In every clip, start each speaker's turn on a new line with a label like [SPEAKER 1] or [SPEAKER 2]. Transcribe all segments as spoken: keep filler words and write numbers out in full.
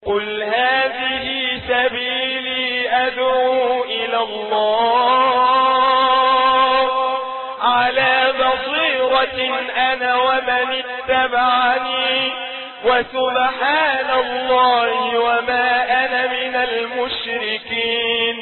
[SPEAKER 1] قل هذه سبيلي أدعو إلى الله على بصيرة أنا ومن اتبعني وسبحان الله وما أنا من المشركين.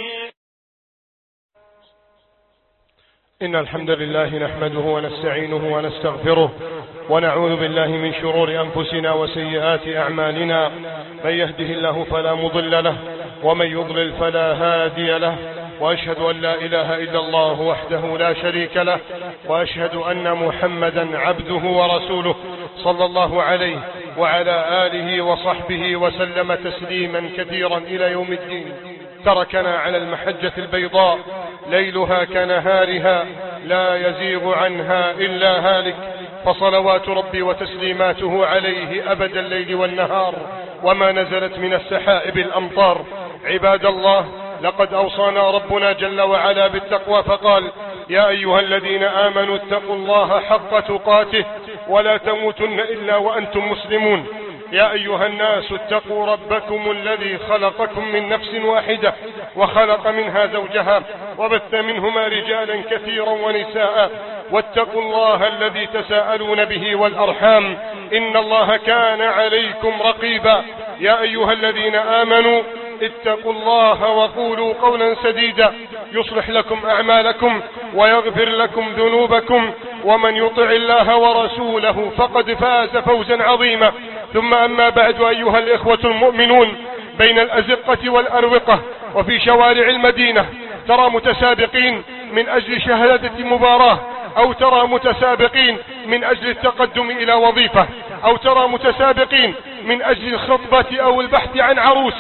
[SPEAKER 2] إن الحمد لله نحمده ونستعينه ونستغفره ونعوذ بالله من شرور أنفسنا وسيئات أعمالنا، من يهده الله فلا مضل له ومن يضلل فلا هادي له، وأشهد أن لا إله إلا الله وحده لا شريك له، وأشهد أن محمدا عبده ورسوله صلى الله عليه وعلى آله وصحبه وسلم تسليما كثيرا إلى يوم الدين. تركنا على المحجة البيضاء ليلها كنهارها لا يزيغ عنها إلا هالك، فصلوات ربي وتسليماته عليه أبد الليل والنهار وما نزلت من السحائب الأمطار. عباد الله، لقد أوصانا ربنا جل وعلا بالتقوى فقال: يا أيها الذين آمنوا اتقوا الله حق تقاته ولا تموتن إلا وأنتم مسلمون. يا أيها الناس اتقوا ربكم الذي خلقكم من نفس واحدة وخلق منها زوجها وبث منهما رجالا كثيرا ونساء، واتقوا الله الذي تساءلون به والأرحام إن الله كان عليكم رقيبا. يا أيها الذين آمنوا اتقوا الله وقولوا قولا سديدا يصلح لكم أعمالكم ويغفر لكم ذنوبكم، ومن يطع الله ورسوله فقد فاز فوزا عظيما. ثم أما بعد، أيها الإخوة المؤمنون، بين الأزقة والأروقة وفي شوارع المدينة ترى متسابقين من أجل شهادة مباراة، أو ترى متسابقين من أجل التقدم إلى وظيفة، أو ترى متسابقين من أجل الخطبة أو البحث عن عروس،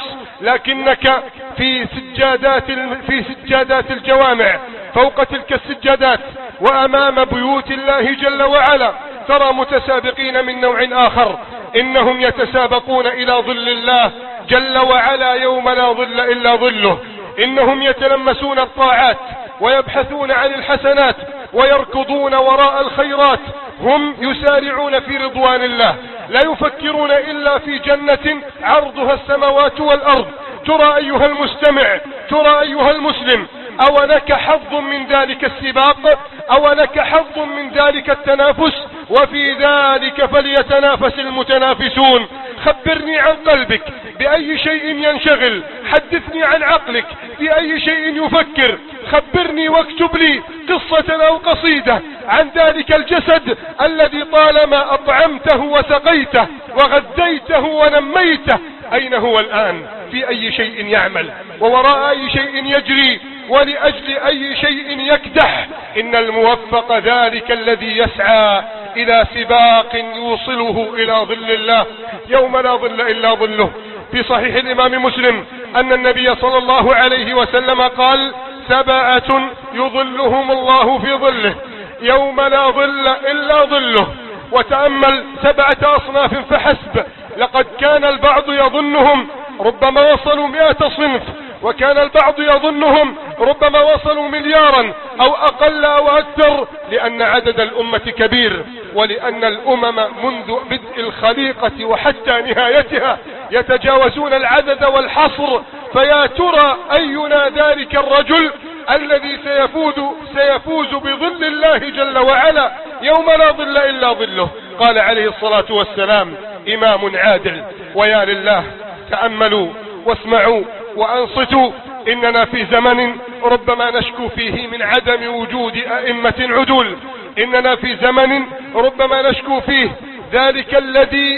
[SPEAKER 2] لكنك في سجادات في سجادات الجوامع فوق تلك السجادات وأمام بيوت الله جل وعلا ترى متسابقين من نوع آخر، إنهم يتسابقون إلى ظل الله جل وعلا يوم لا ظل إلا ظله. إنهم يتلمسون الطاعات ويبحثون عن الحسنات ويركضون وراء الخيرات، هم يسارعون في رضوان الله، لا يفكرون إلا في جنة عرضها السماوات والأرض. ترى أيها المستمع، ترى أيها المسلم، أو لك حظ من ذلك السباق، أو لك حظ من ذلك التنافس، وفي ذلك فليتنافس المتنافسون. خبرني عن قلبك، بأي شيء ينشغل؟ حدثني عن عقلك، في أي شيء يفكر؟ خبرني واكتب لي قصة أو قصيدة عن ذلك الجسد الذي طالما أطعمته وسقيته وغذيته ونميته، أين هو الآن؟ في أي شيء يعمل؟ ووراء أي شيء يجري؟ ولأجل أي شيء يكدح؟ إن الموفق ذلك الذي يسعى إلى سباق يوصله إلى ظل الله يوم لا ظل إلا ظله. في صحيح الإمام مسلم أن النبي صلى الله عليه وسلم قال: سبعة يظلهم الله في ظله يوم لا ظل إلا ظله. وتأمل سبعة أصناف فحسب، لقد كان البعض يظنهم ربما وصلوا مئة صنف، وكان البعض يظنهم ربما وصلوا مليارا أو أقل أو أكثر، لأن عدد الأمة كبير، ولأن الأمم منذ بدء الخليقة وحتى نهايتها يتجاوزون العدد والحصر. فيا ترى أينا ذلك الرجل الذي سيفوز سيفوز بظل الله جل وعلا يوم لا ظل إلا ظله. قال عليه الصلاة والسلام: إمام عادل. ويا لله، تأملوا واسمعوا وأنصتوا، إننا في زمن ربما نشكو فيه من عدم وجود أئمة عدول، إننا في زمن ربما نشكو فيه ذلك الذي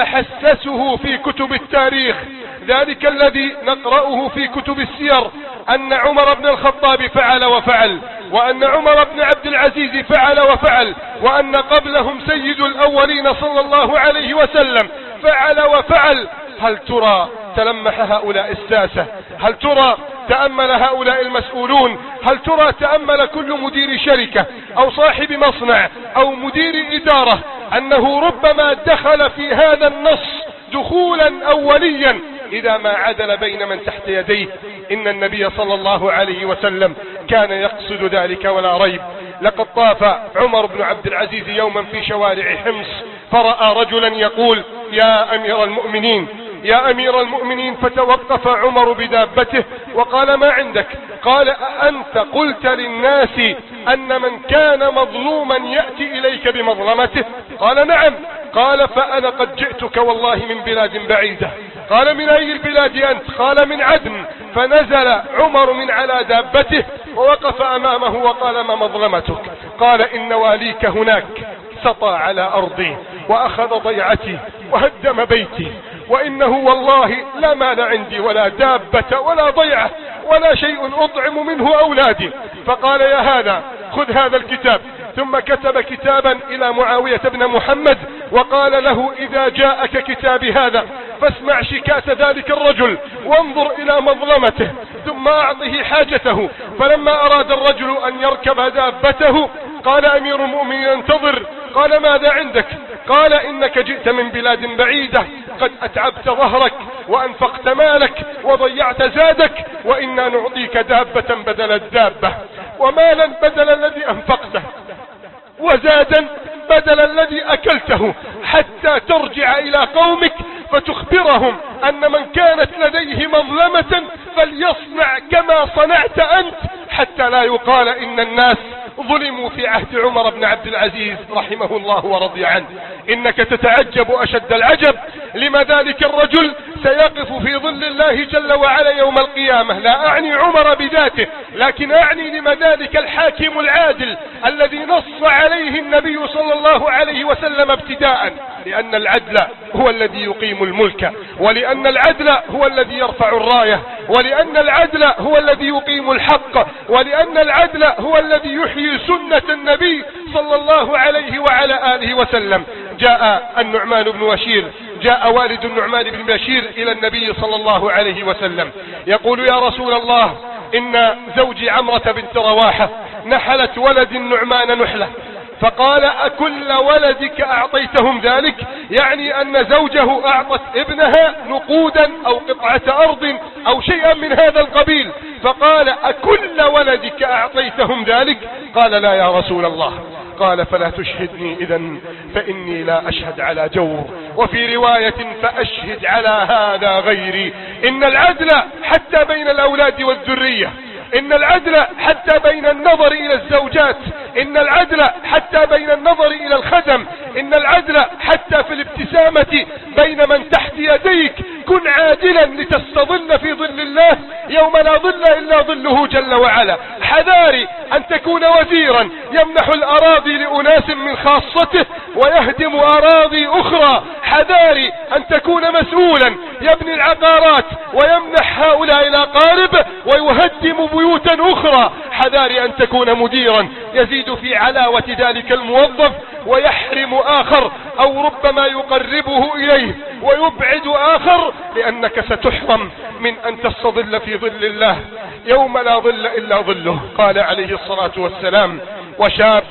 [SPEAKER 2] نتحسسه في كتب التاريخ، ذلك الذي نقرأه في كتب السير، أن عمر بن الخطاب فعل وفعل، وأن عمر بن عبد العزيز فعل وفعل، وأن قبلهم سيد الأولين صلى الله عليه وسلم فعل وفعل. هل ترى تلمح هؤلاء الساسة؟ هل ترى تأمل هؤلاء المسؤولون؟ هل ترى تأمل كل مدير شركة أو صاحب مصنع أو مدير إدارة أنه ربما دخل في هذا النص دخولا أوليا إذا ما عدل بين من تحت يديه؟ إن النبي صلى الله عليه وسلم كان يقصد ذلك ولا ريب. لقد طاف عمر بن عبد العزيز يوما في شوارع حمص فرأى رجلا يقول: يا أمير المؤمنين، يا أمير المؤمنين. فتوقف عمر بدابته وقال: ما عندك؟ قال: أأنت قلت للناس أن من كان مظلوما يأتي إليك بمظلمته؟ قال: نعم. قال: فأنا قد جئتك والله من بلاد بعيدة. قال: من أي البلاد أنت؟ قال: من عدن. فنزل عمر من على دابته ووقف أمامه وقال: ما مظلمتك؟ قال: إن واليك هناك سطى على أرضي وأخذ ضيعتي وهدم بيتي، وإنه والله لا مال عندي ولا دابة ولا ضيعة ولا شيء أطعم منه أولادي. فقال: يا هذا خذ هذا الكتاب. ثم كتب كتابا إلى معاوية بن محمد وقال له: إذا جاءك كتابي هذا فاسمع شكاة ذلك الرجل وانظر إلى مظلمته ثم أعطه حاجته. فلما أراد الرجل أن يركب دابته قال أمير المؤمنين: انتظر. قال: ماذا عندك؟ قال: إنك جئت من بلاد بعيدة، قد أتعبت ظهرك وأنفقت مالك وضيعت زادك، وإنا نعطيك دابة بدل الدابة، ومالا بدل الذي أنفقته، وزادا بدل الذي أكلته، حتى ترجع إلى قومك فتخبرهم أن من كانت لديه مظلمة فليصنع كما صنعت أنت، حتى لا يقال إن الناس ظلموا في عهد عمر بن عبد العزيز رحمه الله ورضي عنه. إنك تتعجب أشد العجب لما ذلك الرجل سيقف في ظل الله جل وعلا يوم القيامة. لا أعني عمر بذاته، لكن أعني لما ذلك الحاكم العادل الذي نص عليه النبي صلى الله عليه وسلم ابتداء، لأن العدل هو الذي يقيم الملك، ولأن العدل هو الذي يرفع الراية، ولأن العدل هو الذي يقيم الحق، ولأن العدل هو الذي يحيي سنة النبي صلى الله عليه وعلى آله وسلم. جاء النعمان بن بشير، جاء والد النعمان بن بشير إلى النبي صلى الله عليه وسلم يقول: يا رسول الله، إن زوجي عمرة بنت رواحة نحلت ولد النعمان نحلة. فقال: أكل ولدك أعطيتهم ذلك؟ يعني أن زوجه أعطت ابنها نقودا أو قطعة أرض أو شيئا من هذا القبيل. فقال: أكل ولدك أعطيتهم ذلك؟ قال: لا يا رسول الله. قال: فلا تشهدني إذن، فإني لا أشهد على جور. وفي رواية: فأشهد على هذا غيري. إن العدل حتى بين الأولاد والذرية، إن العدل حتى بين النظر إلى الزوجات، إن العدل حتى بين النظر إلى الخدم، إن العدل حتى في الابتسامة بين من تحت يديك. كن عادلا لتستظل في ظل الله يوم لا ظل إلا ظله جل وعلا. حذاري أن تكون وزيرا يمنح الأراضي لأناس من خاصته ويهدم أراضي أخرى. حذاري أن تكون مسؤولا يبني العقارات ويمنح هؤلاء الأقارب ويهدم بيوتا أخرى. حذاري أن تكون مديرا يزيد في علاوة ذلك الموظف ويحرم آخر، أو ربما يقربه إليه ويبعد آخر، لأنك ستحرم من أن تستظل في ظل الله يوم لا ظل إلا ظله. قال عليه الصلاة والسلام: وشاب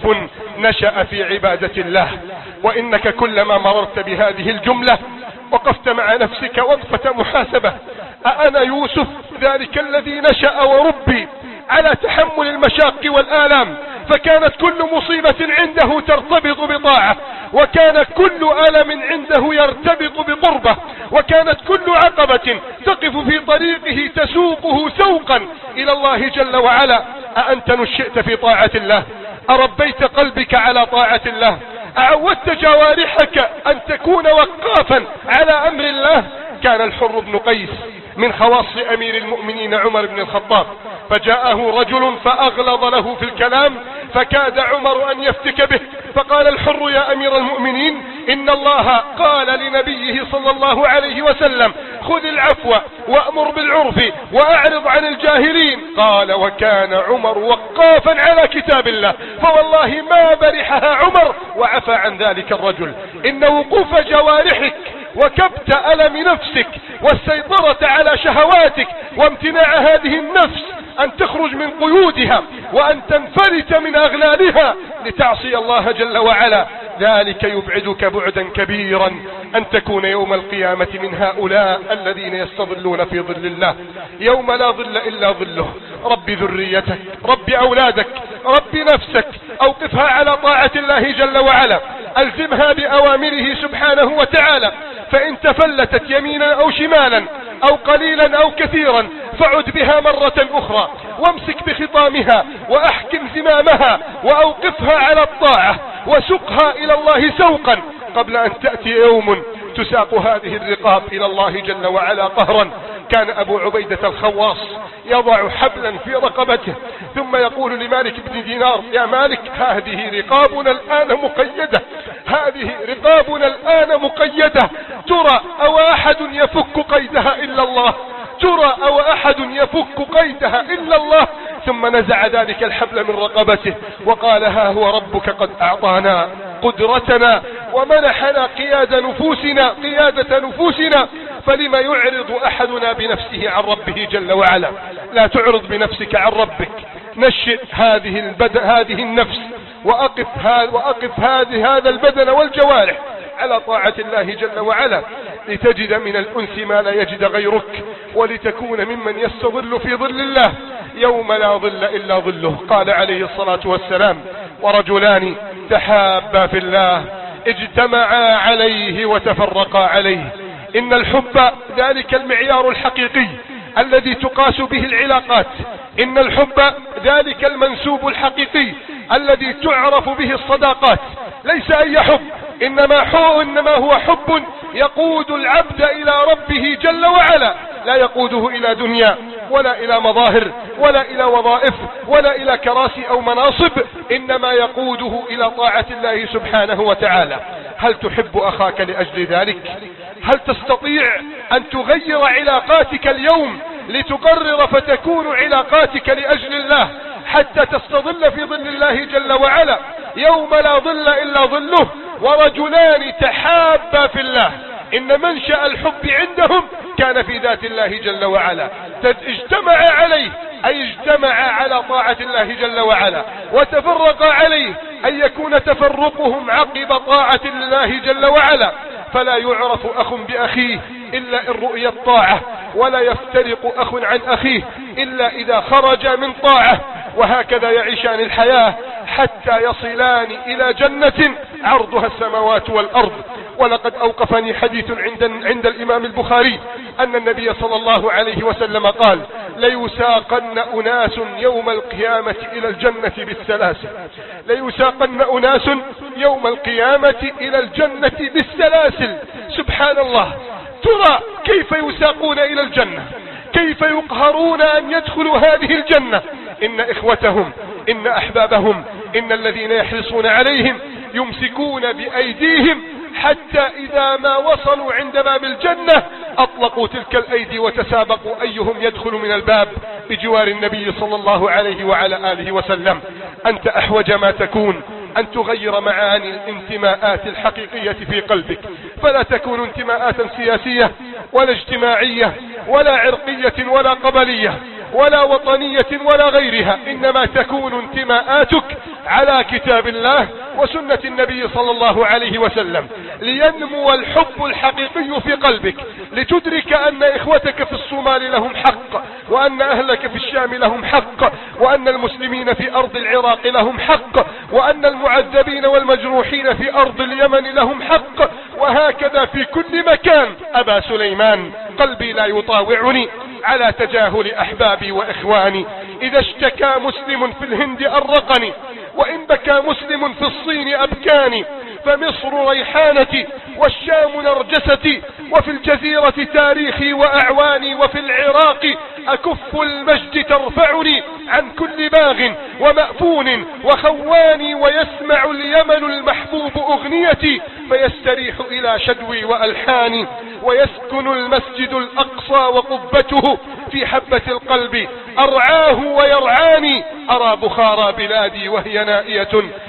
[SPEAKER 2] نشأ في عبادة الله. وإنك كلما مررت بهذه الجملة وقفت مع نفسك وقفة محاسبة: أأنا يوسف ذلك الذي نشأ وربي على تحمل المشاق والآلام، فكانت كل مصيبة عنده ترتبط بطاعة، وكان كل ألم عنده يرتبط بقربة، وكانت كل عقبة تقف في طريقه تسوقه سوقا إلى الله جل وعلا. أأنت نشئت في طاعة الله؟ أربيت قلبك على طاعة الله؟ أعودت جوارحك أن تكون وقافا على أمر الله؟ كان الحر بن قيس من خواص أمير المؤمنين عمر بن الخطاب، فجاءه رجل فأغلظ له في الكلام فكاد عمر أن يفتك به. فقال الحر: يا أمير المؤمنين، إن الله قال لنبيه صلى الله عليه وسلم: خذ العفو وأمر بالعرف وأعرض عن الجاهلين. قال: وكان عمر وقافا على كتاب الله، فوالله ما برحها عمر وعفى عن ذلك الرجل. إن وقوف جوارحك وكبت ألم نفسك والسيطرة على شهواتك وامتناع هذه النفس أن تخرج من قيودها وأن تنفلت من أغلالها لتعصي الله جل وعلا، ذلك يبعدك بعدا كبيرا أن تكون يوم القيامة من هؤلاء الذين يستظلون في ظل الله يوم لا ظل إلا ظله. رب ذريتك، رب أولادك، رب نفسك، أوقفها على طاعة الله جل وعلا. ألزمها بأوامره سبحانه وتعالى، فإن تفلتت يمينا أو شمالا أو قليلا أو كثيرا فعد بها مرة أخرى، وامسك بخطامها وأحكم زمامها وأوقفها على الطاعة وسقها إلى الله سوقا قبل أن تأتي يوم تساق هذه الرقاب إلى الله جل وعلا قهرا. كان أبو عبيدة الخواص يضع حبلا في رقبته ثم يقول لمالك بن دينار: يا مالك، هذه رقابنا الآن مقيدة، هذه رقابنا الآن مقيدة، ترى أو أحد يفك قيدها إلا الله، ترى أو أحد يفك قيدها إلا الله. ثم نزع ذلك الحبل من رقبته وقال: ها هو ربك قد أعطانا قدرتنا ومنحنا قيادة نفوسنا قيادة نفوسنا فلما يعرض أحدنا بنفسه عن ربه جل وعلا؟ لا تعرض بنفسك عن ربك، نشئ هذه البدن هذه النفس وأقف, وأقف هذه هذا البدن والجوارح على طاعة الله جل وعلا لتجد من الأنس ما لا يجد غيرك، ولتكون ممن يستظل في ظل الله يوم لا ظل إلا ظله. قال عليه الصلاة والسلام: ورجلان تحابا في الله اجتمعا عليه وتفرقا عليه. إن الحب ذلك المعيار الحقيقي الذي تقاس به العلاقات، إن الحب ذلك المنسوب الحقيقي الذي تعرف به الصداقات، ليس أي حب، إنما, حب إنما هو حب يقود العبد إلى ربه جل وعلا، لا يقوده إلى دنيا ولا إلى مظاهر ولا إلى وظائف ولا إلى كراسي أو مناصب، إنما يقوده إلى طاعة الله سبحانه وتعالى. هل تحب أخاك لأجل ذلك؟ هل تستطيع أن تغير علاقاتك اليوم لتقرر فتكون علاقاتك لأجل الله حتى تستظل في ظل الله جل وعلا يوم لا ظل إلا ظله؟ ورجلان تحابا في الله، إن منشأ الحب عندهم كان في ذات الله جل وعلا، اجتمع عليه أي اجتمع على طاعة الله جل وعلا، وتفرق عليه أن يكون تفرقهم عقب طاعة الله جل وعلا. فلا يعرف أخ بأخيه إلا إن رؤي الطاعة، ولا يفترق أخ عن أخيه إلا إذا خرج من طاعة، وهكذا يعيشان الحياة حتى يصلان إلى جنة عرضها السماوات والأرض. ولقد أوقفني حديث عند, عند الإمام البخاري أن النبي صلى الله عليه وسلم قال: ليساقن أناس يوم القيامة إلى الجنة بالسلاسل، ليساقن أناس يوم القيامة إلى الجنة بالسلاسل. سبحان الله، ترى كيف يساقون إلى الجنة، كيف يقهرون أن يدخلوا هذه الجنة. إن إخوتهم، إن أحبابهم، إن الذين يحرصون عليهم يمسكون بأيديهم حتى إذا ما وصلوا عند باب الجنة أطلقوا تلك الأيدي وتسابقوا أيهم يدخل من الباب بجوار النبي صلى الله عليه وعلى آله وسلم. أنت أحوج ما تكون أن تغير معاني الانتماءات الحقيقية في قلبك، فلا تكون انتماءات سياسية ولا اجتماعية ولا عرقية ولا قبلية ولا وطنية ولا غيرها، إنما تكون انتماءاتك على كتاب الله وسنة النبي صلى الله عليه وسلم، لينمو الحب الحقيقي في قلبك، لتدرك أن إخوتك في الصومال لهم حق، وأن أهلك في الشام لهم حق، وأن المسلمين في أرض العراق لهم حق، وأن المعذبين والمجروحين في أرض اليمن لهم حق، وهكذا في كل مكان. أبا سليمان، قلبي لا يطاوعني على تجاهل أحبابي وإخواني. إذا اشتكى مسلم في الهند أرقني، وإن بكى مسلم في الصين أبكاني، فمصر ريحانتي والشام نرجستي، وفي الجزيرة تاريخي وأعواني، وفي العراق أكف المجد ترفعني عن كل باغ ومأفون وخواني، ويسمع اليمن المحبوب أغنيتي فيستريح إلى شدوي وألحاني، ويسكن المسجد الأقصى وقبته في حبة القلب أرعاه ويرعاني. أرى بخارى بلادي وهي نائية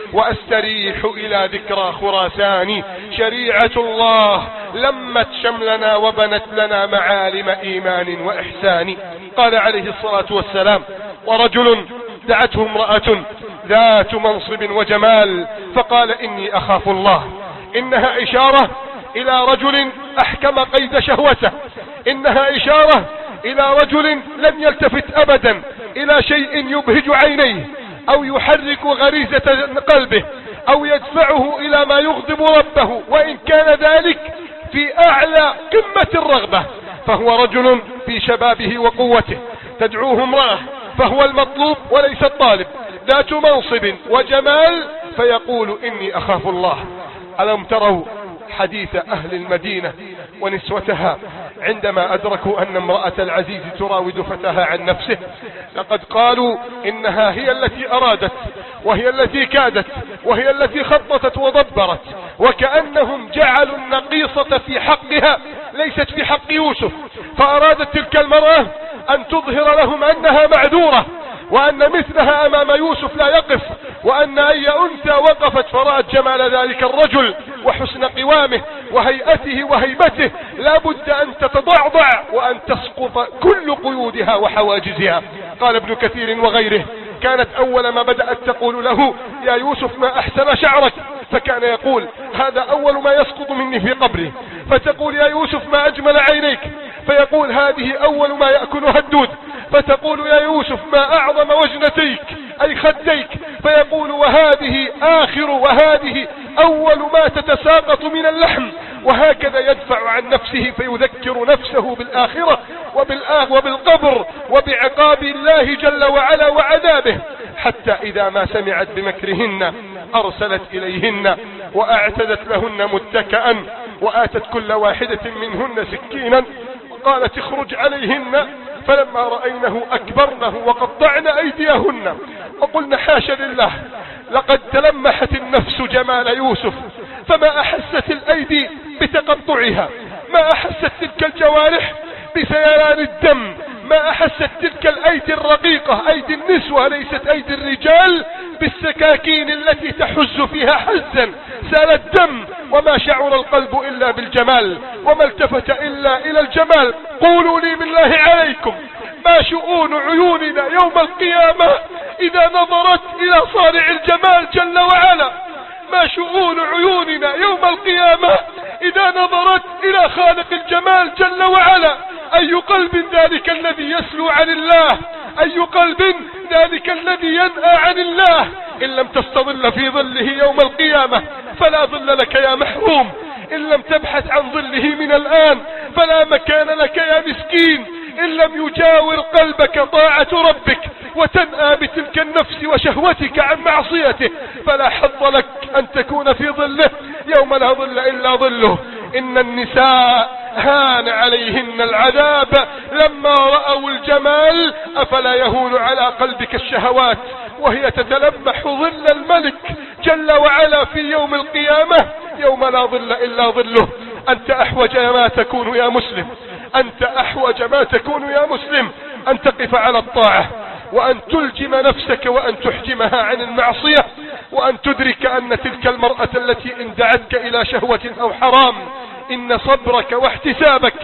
[SPEAKER 2] وأستريح إلى ذكرى خراساني. شريعة الله لمت شملنا وبنت لنا معالم إيمان وإحسان. قال عليه الصلاة والسلام: ورجل دعته امرأة ذات منصب وجمال فقال: إني أخاف الله. إنها إشارة إلى رجل أحكم قيد شهوته، إنها إشارة إلى رجل لم يلتفت أبدا إلى شيء يبهج عينيه أو يحرك غريزة قلبه أو يدفعه إلى ما يغضب ربه، وإن كان ذلك في أعلى قمة الرغبة، فهو رجل في شبابه وقوته. تدعوه امرأة فهو المطلوب وليس الطالب، ذات منصب وجمال فيقول إني أخاف الله. ألم تروا حديث أهل المدينة ونسوتها عندما أدركوا أن امرأة العزيز تراود فتاها عن نفسه؟ لقد قالوا إنها هي التي أرادت، وهي التي كادت، وهي التي خططت ودبرت، وكأنهم جعلوا النقيصة في حقها ليست في حق يوسف. فأرادت تلك المرأة أن تظهر لهم أنها معذورة، وأن مثلها أمام يوسف لا يقف، وأن أي أنثى وقفت فرأت جمال ذلك الرجل وحسن قوامه وهيئته وهيبته لا بد أن تتضعضع وأن تسقط كل قيودها وحواجزها. قال ابن كثير وغيره: كانت أول ما بدأت تقول له: يا يوسف ما أحسن شعرك، فكان يقول: هذا أول ما يسقط مني في قبري. فتقول: يا يوسف ما أجمل عينيك، فيقول: هذه أول ما يأكلها الدود. فتقول: يا يوسف ما أعظم وجنتيك أي خديك، فيقول: وهذه آخر وهذه أول ما تتساقط من اللحم. وهكذا يدفع عن نفسه فيذكر نفسه بالآخرة وبالقبر وبعقاب الله جل وعلا وعذابه، حتى إذا ما سمعت بمكرهن أرسلت إليهن وأعتدت لهن متكئا، وآتت كل واحدة منهن سكينا وقالت: اخرج عليهن. فلما رأينه أكبرنه وقطعن أيديهن وقلن: حاشا لله، لقد تلمحت النفس جمال يوسف، فما أحست الأيدي بتقطعها، ما أحست تلك الجوارح بسيلان الدم، ما أحست تلك الأيدي الرقيقة أيدي النسوة ليست أيدي الرجال بالسكاكين التي تحز فيها حزا سال الدم، وما شعر القلب إلا بالجمال وما التفت إلا إلى الجمال. قولوا لي بالله عليكم، ما شؤون عيوننا يوم القيامة إذا نظرت إلى صانع الجمال جل وعلا؟ ما شؤون عيوننا يوم القيامة إذا نظرت إلى خالق الجمال جل وعلا؟ أي قلب ذلك الذي يسلو عن الله؟ أي قلب ذلك الذي ينأى عن الله؟ إن لم تستظل في ظله يوم القيامة فلا ظل لك يا محروم، إن لم تبحث عن ظله من الآن فلا مكان لك يا مسكين، إن لم يجاور قلبك طاعة ربك وتنأى بتلك النفس وشهوتك عن معصيته فلا حظ لك أن تكون في ظله يوم لا ظل إلا ظله. إن النساء هان عليهن العذاب لما رأوا الجمال، أفلا يهون على قلبك الشهوات وهي تتلمح ظل الملك جل وعلا في يوم القيامة يوم لا ظل إلا ظله. أنت أحوج ما تكون يا مسلم، أنت أحوج ما تكون يا مسلم أن تقف على الطاعة، وأن تلجم نفسك وأن تحجمها عن المعصية، وأن تدرك أن تلك المرأة التي إن دعتك إلى شهوة أو حرام إن صبرك واحتسابك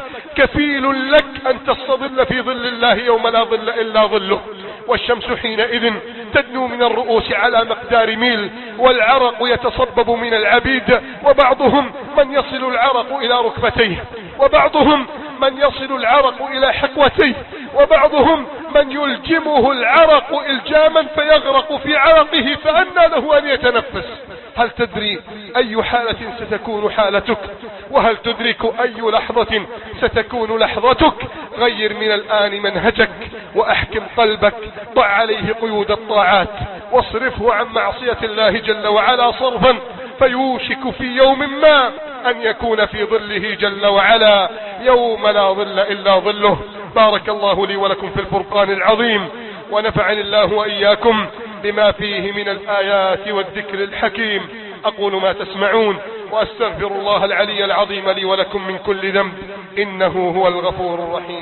[SPEAKER 2] كفيل لك أن تستظل في ظل الله يوم لا ظل إلا ظله. والشمس حينئذ تدنو من الرؤوس على مقدار ميل، والعرق يتصبب من العبيد، وبعضهم من يصل العرق إلى ركبتيه، وبعضهم من يصل العرق إلى حقوتيه، وبعضهم من يلجمه العرق إلجاما فيغرق في عرقه فأنى له أن يتنفس. هل تدري أي حالة ستكون حالتك؟ وهل تدرك أي لحظة ستكون لحظتك؟ غير من الآن منهجك وأحكم قلبك، ضع عليه قيود الطاعات واصرفه عن معصية الله جل وعلا صرفا، فيوشك في يوم ما أن يكون في ظله جل وعلا يوم لا ظل إلا ظله. بارك الله لي ولكم في الفرقان العظيم، ونفعني الله وإياكم بما فيه من الآيات والذكر الحكيم. أقول ما تسمعون وأستغفر الله العلي العظيم لي ولكم من كل ذنب، إنه هو الغفور الرحيم.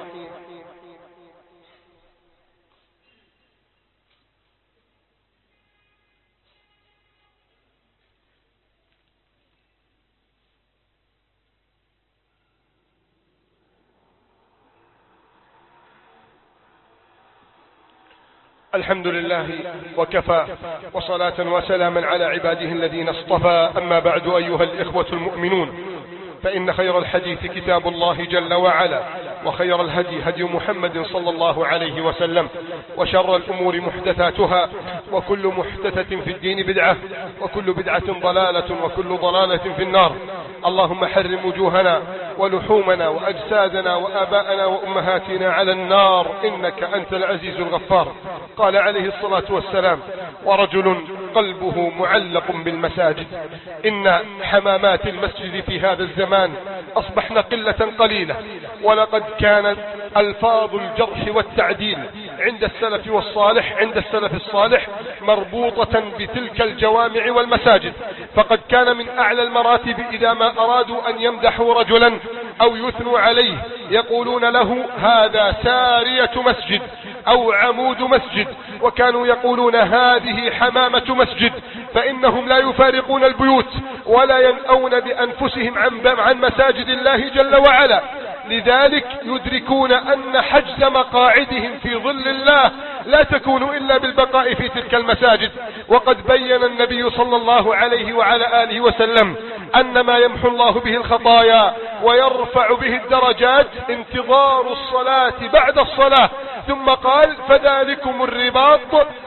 [SPEAKER 2] الحمد لله وكفى، وصلاة وسلاما على عباده الذين اصطفى. أما بعد، أيها الإخوة المؤمنون، فإن خير الحديث كتاب الله جل وعلا، وخير الهدي هدي محمد صلى الله عليه وسلم، وشر الأمور محدثاتها، وكل محدثة في الدين بدعة، وكل بدعة ضلالة، وكل ضلالة في النار. اللهم حرم وجوهنا ولحومنا وأجسادنا وآباءنا وأمهاتنا على النار إنك أنت العزيز الغفار. قال عليه الصلاة والسلام: ورجل قلبه معلق بالمساجد. إن حمامات المسجد في هذا الزمان أصبحن قلة قليلة، ولقد كانت ألفاظ الجرح والتعديل عند السلف والصالح عند السلف الصالح مربوطة بتلك الجوامع والمساجد، فقد كان من أعلى المراتب إذا ما أرادوا أن يمدحوا رجلا أو يثنوا عليه يقولون له: هذا سارية مسجد أو عمود مسجد، وكانوا يقولون: هذه حمامة مسجد، فإنهم لا يفارقون البيوت ولا ينأون بأنفسهم عن عن مساجد الله جل وعلا. لذلك يدركون أن حجز مقاعدهم في ظل الله لا تكون إلا بالبقاء في تلك المساجد. وقد بين النبي صلى الله عليه وعلى آله وسلم أن ما يمحو الله به الخطايا ويرفع به الدرجات انتظار الصلاة بعد الصلاة، ثم قال: فذلكم الرباط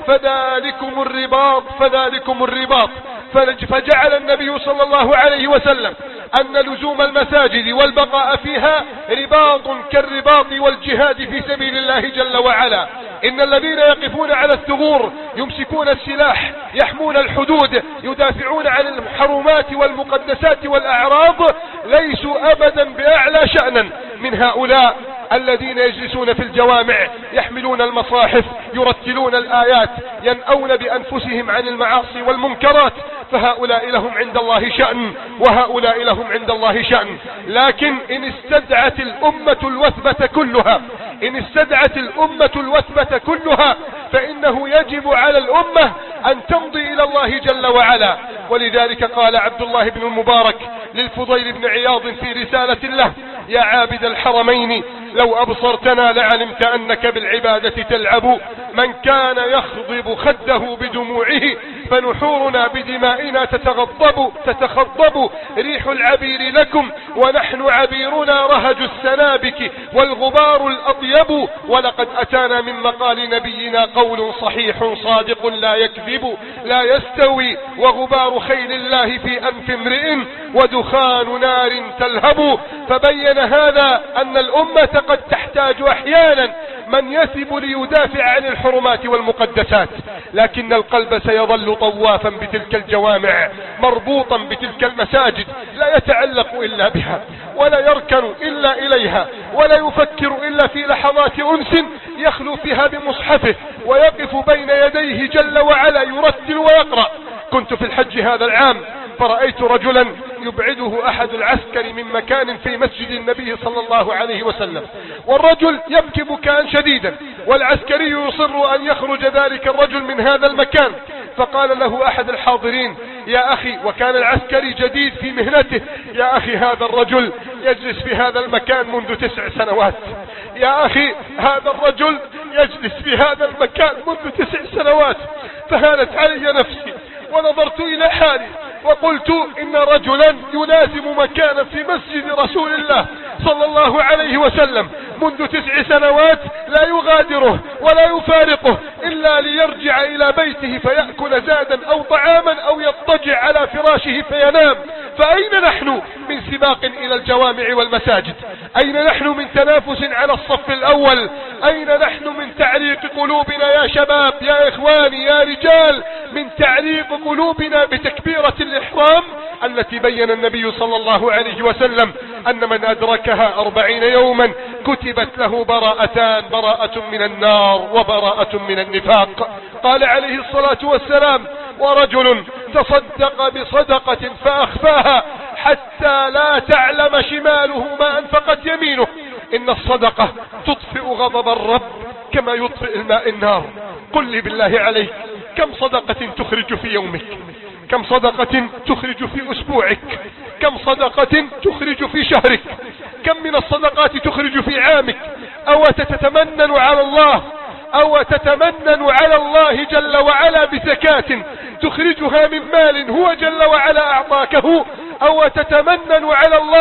[SPEAKER 2] فذلكم الرباط فذلكم الرباط. فجعل النبي صلى الله عليه وسلم أن لزوم المساجد والبقاء فيها رباط كالرباط والجهاد في سبيل الله جل وعلا. إن الذين يقفون على الثغور يمسكون السلاح يحمون الحدود يدافعون عن الحرمات والمقدسات والأعراض ليسوا أبدا بأعلى شأنا من هؤلاء الذين يجلسون في الجوامع يحملون المصاحف يرتلون الآيات ينأون بأنفسهم عن المعاصي والمنكرات. فهؤلاء لهم عند الله شأن وهؤلاء لهم عند الله شأن. لكن إن استدعت الأمة الوثبة كلها إن استدعت الأمة الوثبة كلها فإنه يجب على الأمة أن تمضي إلى الله جل وعلا. ولذلك قال عبد الله بن المبارك للفضيل بن عياض في رسالة له: يا عابد الحرمين لو أبصرتنا لعلمت أنك بالعبادة تلعب. من كان يخضب خده بدموعه فنحورنا بدمائنا تتغضب تتخضب. ريح العبير لكم ونحن عبيرنا رهج السنابك والغبار الأطيب. ولقد أتانا من مقال نبينا قول صحيح صادق لا يكذب. لا يستوي وغبار خيل الله في أنف امرئ ودخان نار تلهب. فبين هذا أن الأمة قد تحتاج أحيانا من يثب ليدافع عن الحرمات والمقدسات، لكن القلب سيظل طوافا بتلك الجوامع مربوطا بتلك المساجد، لا يتعلق إلا بها ولا يركن إلا إليها ولا يفكر إلا في لحظات أنس يخلو فيها بمصحفه ويقف بين يديه جل وعلا يرتل ويقرأ. كنت في الحج هذا العام فرأيت رجلا يبعده أحد العسكر من مكان في مسجد النبي صلى الله عليه وسلم، والرجل يبكي بكاء شديدا، والعسكري يصر أن يخرج ذلك الرجل من هذا المكان. فقال له أحد الحاضرين: يا أخي، وكان العسكري جديد في مهنته: يا أخي، هذا الرجل يجلس في هذا المكان منذ تسع سنوات. يا أخي، هذا الرجل يجلس في هذا المكان منذ تسع سنوات. فهانت علي نفسي ونظرت إلى حالي وقلت: إن رجلا يلازم مكانا في مسجد رسول الله صلى الله عليه وسلم منذ تسع سنوات لا يغادره ولا يفارقه إلا ليرجع إلى بيته فيأكل زادا أو طعاما أو يضطجع على فراشه فينام. فأين نحن من سباق إلى الجوامع والمساجد؟ أين نحن من تنافس على الصف الأول؟ أين نحن من تعليق قلوبنا يا شباب يا إخواني يا رجال، من تعليق قلوبنا بتكبيرة الإحرام التي بين النبي صلى الله عليه وسلم أن من أدركها أربعين يوما كتبت له براءتان: براءة من النار وبراءة من النفاق. قال عليه الصلاة والسلام: ورجل تصدق بصدقة فأخفاها حتى لا تعلم شماله ما أنفقت يمينه. إن الصدقة تطفئ غضب الرب كما يطفئ الماء النار. قل لي بالله عليك، كم صدقة تخرج في يومك؟ كم صدقة تخرج في أسبوعك؟ كم صدقة تخرج في شهرك؟ كم من الصدقات تخرج في عامك؟ أو تتمنن على الله أو تتمنن على الله جل وعلا بزكاة تخرجها من مال هو جل وعلا أعطاكه؟ أو تتمنن على الله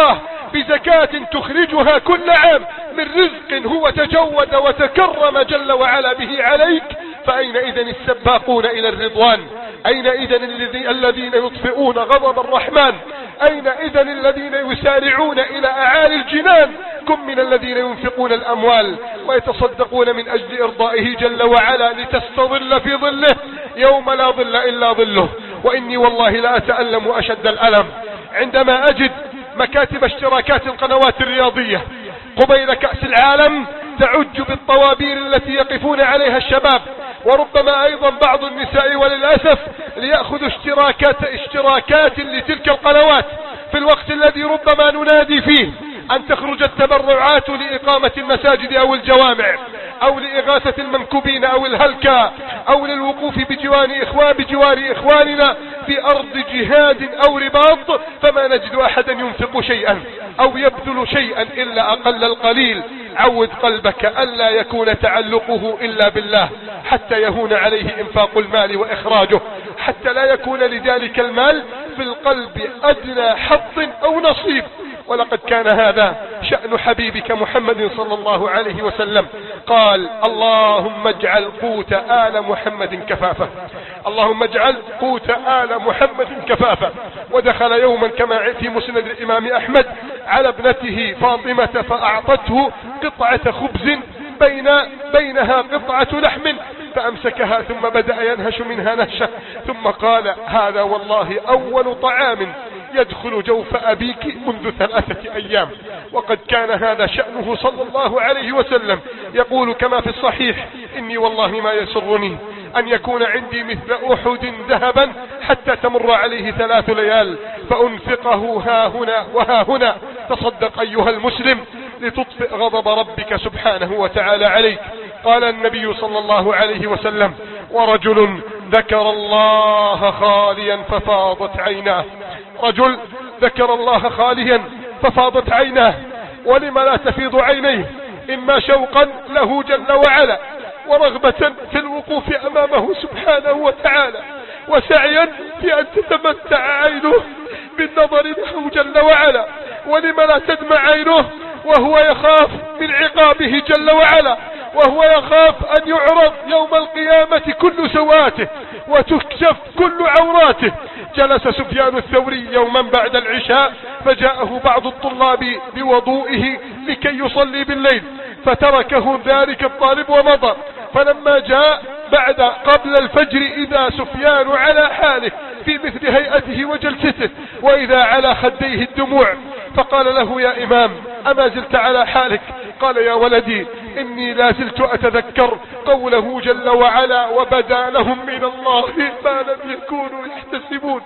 [SPEAKER 2] بزكاة تخرجها كل عام من رزق هو تجود وتكرم جل وعلا به عليك، فأين إذن السباقون إلى الرضوان؟ أين إذن الذين يطفئون غضب الرحمن؟ أين إذن الذين يسارعون إلى أعالي الجنان؟ كن من الذين ينفقون الأموال ويتصدقون من أجل إرضائه جل وعلا لتستظل في ظله يوم لا ظل إلا ظله. وإني والله لا أتألم أشد الألم عندما أجد مكاتب اشتراكات القنوات الرياضية قبيل كأس العالم تعج بالطوابير التي يقفون عليها الشباب، وربما أيضا بعض النساء وللأسف ليأخذوا اشتراكات, اشتراكات لتلك القنوات في الوقت الذي ربما ننادي فيه أن تخرج التبرعات لإقامة المساجد أو الجوامع أو لإغاثة المنكوبين أو الهلكى أو للوقوف بجوار إخوان بجوار إخواننا في أرض جهاد أو رباط، فما نجد أحدا ينفق شيئا أو يبذل شيئا إلا أقل القليل. عود قلبك ألا يكون تعلقه إلا بالله حتى يهون عليه إنفاق المال وإخراجه، حتى لا يكون لذلك المال في القلب أدنى حظ أو نصيب. ولقد كان هذا شأن حبيبك محمد صلى الله عليه وسلم، قال اللهم اجعل قوت آل محمد كفافة، اللهم اجعل قوت آل محمد كفافة. ودخل يوما كما في مسند الإمام أحمد على ابنته فاطمة فأعطته قطعة خبز بين بينها قطعة لحم فأمسكها ثم بدأ ينهش منها نهشة، ثم قال هذا والله أول طعام يدخل جوف أبيك منذ ثلاثة أيام. وقد كان هذا شأنه صلى الله عليه وسلم، يقول كما في الصحيح إني والله ما يسرني أن يكون عندي مثل أحد ذهبا حتى تمر عليه ثلاث ليال فأنفقه ها هنا وها هنا. تصدق أيها المسلم لتطفئ غضب ربك سبحانه وتعالى عليك. قال النبي صلى الله عليه وسلم ورجل ذكر الله خاليا ففاضت عيناه، رجل ذكر الله خاليا ففاضت عيناه. ولم لا تفيض عينيه؟ إما شوقا له جل وعلا ورغبة في الوقوف أمامه سبحانه وتعالى، وسعيا في أن تتمتع عينه بالنظر له جل وعلا. ولم لا تدمع عينه وهو يخاف من عقابه جل وعلا، وهو يخاف أن يعرض يوم القيامة كل سواته وتكشف كل عوراته. جلس سفيان الثوري يوما بعد العشاء فجاءه بعض الطلاب بوضوئه لكي يصلي بالليل، فتركه ذلك الطالب ومضى. فلما جاء بعد قبل الفجر إذا سفيان على حاله في مثل هيئته وجلسته، وإذا على خديه الدموع. فقال له يا إمام أما زلت على حالك؟ قال يا ولدي إني لا زلت أتذكر قوله جل وعلا وبدا لهم من الله ما لم يكونوا يحتسبون.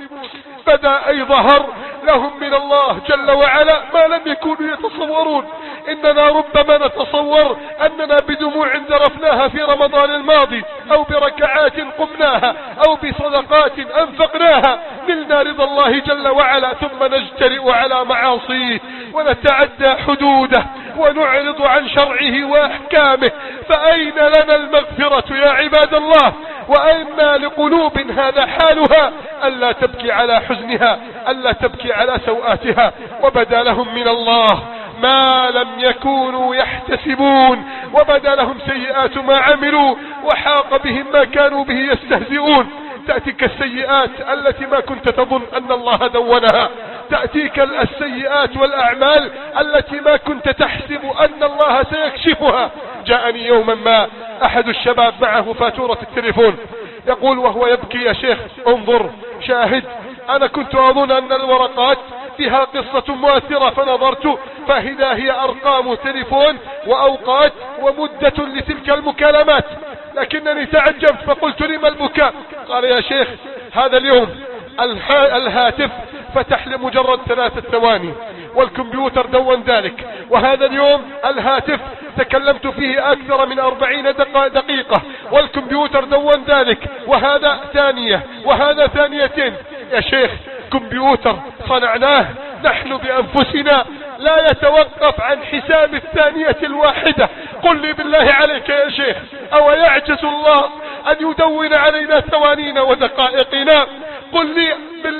[SPEAKER 2] بدا أي ظهر لهم من الله جل وعلا ما لم يكونوا يتصورون. إننا ربما نتصور أننا بدموع ذرفناها في رمضان الماضي أو بركعات قمناها أو بصدقات أنفقناها نلنا رضا الله جل وعلا، ثم نجترئ على معاصيه ونتعدى حدوده ونعرض عن شرعه وأحكامه. فأين لنا المغفرة يا عباد الله؟ وأين لقلوب هذا حالها ألا تبكي على حزنها، ألا تبكي على سوآتها؟ وبدا لهم من الله ما لم يكونوا يحتسبون، وبدا لهم سيئات ما عملوا وحاق بهم ما كانوا به يستهزئون. تأتيك السيئات التي ما كنت تظن أن الله دونها، تأتيك السيئات والأعمال التي ما كنت تحسب أن الله سيكشفها. جاءني يوما ما أحد الشباب معه فاتورة التليفون، يقول وهو يبكي يا شيخ انظر شاهد، أنا كنت أظن أن الورقات فيها قصة مؤثرة فنظرت فإذا هي أرقام تليفون وأوقات ومدة لتلك المكالمات، لكنني تعجبت فقلت لما البكاء؟ قال يا شيخ هذا اليوم الهاتف فتح لمجرد ثلاثة ثواني والكمبيوتر دون ذلك، وهذا اليوم الهاتف تكلمت فيه أكثر من أربعين دقيقة والكمبيوتر دون ذلك، وهذا ثانية وهذا ثانيتين. يا شيخ كمبيوتر صنعناه نحن بأنفسنا لا يتوقف عن حساب الثانية الواحدة. قل لي بالله عليك يا شيخ أو يعجز الله أن يدون علينا ثوانينا ودقائقنا؟ قل لي بالله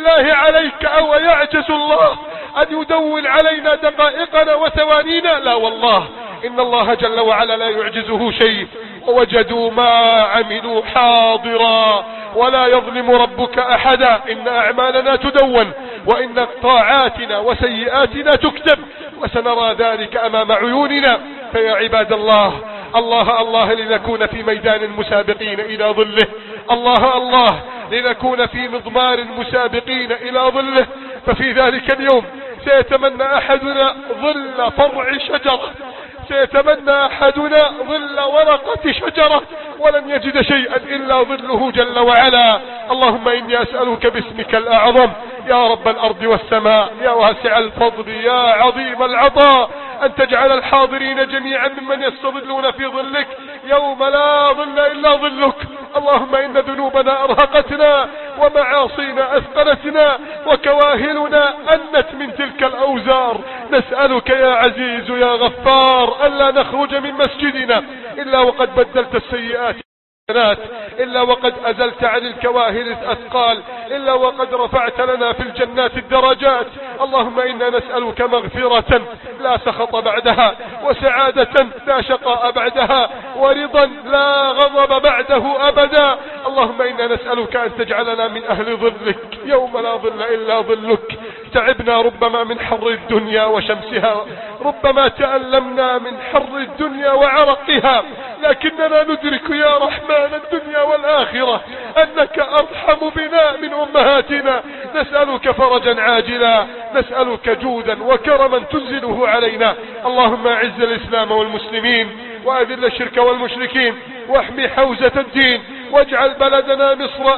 [SPEAKER 2] بالله عليك أو يعجز الله أن يدون علينا دقائقنا وثوانينا؟ لا والله، إن الله جل وعلا لا يعجزه شيء، ووجدوا ما عملوا حاضرا ولا يظلم ربك أحدا. إن أعمالنا تدون، وإن طاعاتنا وسيئاتنا تكتب، وسنرى ذلك أمام عيوننا. فيا عباد الله، الله الله لنكون في ميدان المسابقين إلى ظله، الله الله لنكون في مضمار المسابقين إلى ظله. ففي ذلك اليوم سيتمنى أحدنا ظل فرع شجرة، سيتمنى أحدنا ظل ورقة شجرة، ولن يجد شيئا إلا ظله جل وعلا. اللهم إني أسألك باسمك الأعظم يا رب الأرض والسماء، يا واسع الفضل، يا عظيم العطاء، أن تجعل الحاضرين جميعا ممن يستظلون في ظلك يوم لا ظل إلا ظلك. اللهم إن ذنوبنا أرهقتنا، ومعاصينا أثقلتنا، وكواهلنا أنت من تلك الأوزار. نسألك يا عزيز يا غفار ألا نخرج من مسجدنا إلا وقد بدلت السيئات إلا وقد أزلت عن الكواهل الأثقال، إلا وقد رفعت لنا في الجنات الدرجات. اللهم إنا نسألك مغفرة لا سخط بعدها، وسعادة لا شقاء بعدها، ورضا لا غضب بعده أبدا. اللهم إنا نسألك أن تجعلنا من أهل ظلك يوم لا ظل إلا ظلك. تعبنا ربما من حر الدنيا وشمسها، ربما تألمنا من حر الدنيا وعرقها، لكننا ندرك يا رحمن الدنيا والآخرة أنك أرحم بنا من أمهاتنا. نسألك فرجا عاجلا، نسألك جودا وكرما تنزله علينا. اللهم أعز الإسلام والمسلمين، وأذل الشرك والمشركين، واحمي حوزة الدين، واجعل بلدنا مصر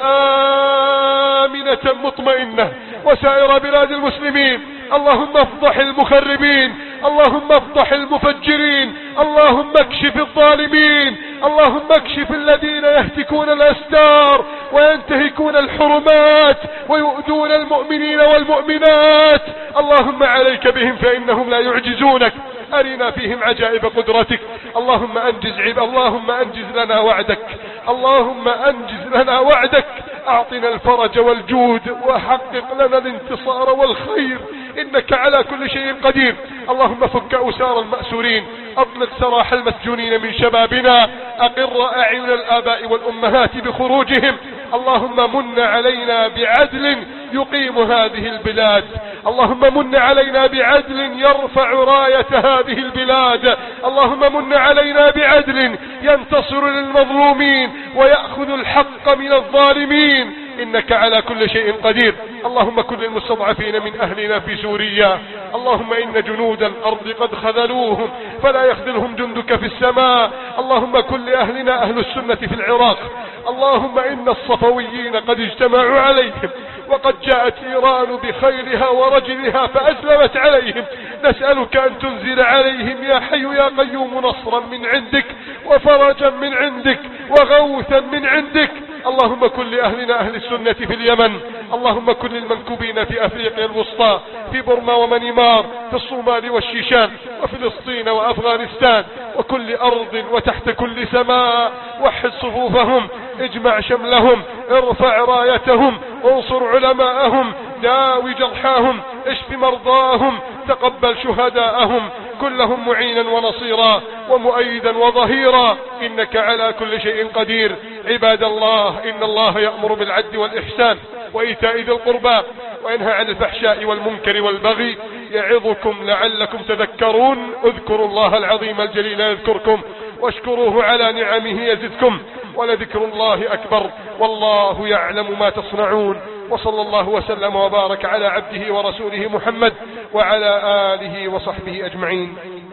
[SPEAKER 2] آمنة مطمئنة، وسائر بلاد المسلمين. اللهم افضح المخربين، اللهم افضح المفجرين، اللهم اكشف الظالمين، اللهم اكشف الذين يهتكون الأستار وينتهكون الحرمات ويؤذون المؤمنين والمؤمنات. اللهم عليك بهم فإنهم لا يعجزونك. أرنا فيهم عجائب قدرتك. اللهم أنجز عب اللهم أنجز لنا وعدك، اللهم أنجز لنا وعدك. أعطنا الفرج والجود، وحقق لنا الانتصار والخير، إنك على كل شيء قدير. اللهم فك أسار المأسورين، أطلق سراح المسجونين من شبابنا، أقر أعين الآباء والأمهات بخروجهم. اللهم من علينا بعدل يقيم هذه البلاد، اللهم من علينا بعدل يرفع راية هذه البلاد، اللهم من علينا بعدل ينتصر للمظلومين ويأخذ الحق من الظالمين، إنك على كل شيء قدير. اللهم كن للمستضعفين من أهلنا في سوريا، اللهم إن جنود الأرض قد خذلوهم فلا يخذلهم جندك في السماء. اللهم كن لأهلنا أهل السنة في العراق، اللهم إن الصفويين قد اجتمعوا عليهم، وقد جاءت إيران بخيلها ورجلها فأسلمت عليهم. نسألك أن تنزل عليهم يا حي يا قيوم نصرا من عندك، وفرجا من عندك، وغوثا من عندك. اللهم كن لأهلنا أهل السنة في اليمن، اللهم كن للمنكوبين في أفريقيا الوسطى، في برما ومنمار، في الصومال والشيشان، وفلسطين وأفغانستان، وكل أرض وتحت كل سماء. وحد صفوفهم، اجمع شملهم، ارفع رايتهم، انصر علماءهم، داوي جرحاهم، اشف مرضاهم، تقبل شهداءهم، كلهم معينا ونصيرا ومؤيدا وظهيرا، إنك على كل شيء قدير. عباد الله، إن الله يأمر بالعدل والإحسان وإيتاء ذي القربى، وينهى عن الفحشاء والمنكر والبغي، يعظكم لعلكم تذكرون. اذكروا الله العظيم الجليل يذكركم، واشكروه على نعمه يزدكم، ولذكر الله أكبر، والله يعلم ما تصنعون. وصلى الله وسلم وبارك على عبده ورسوله محمد وعلى آله وصحبه أجمعين.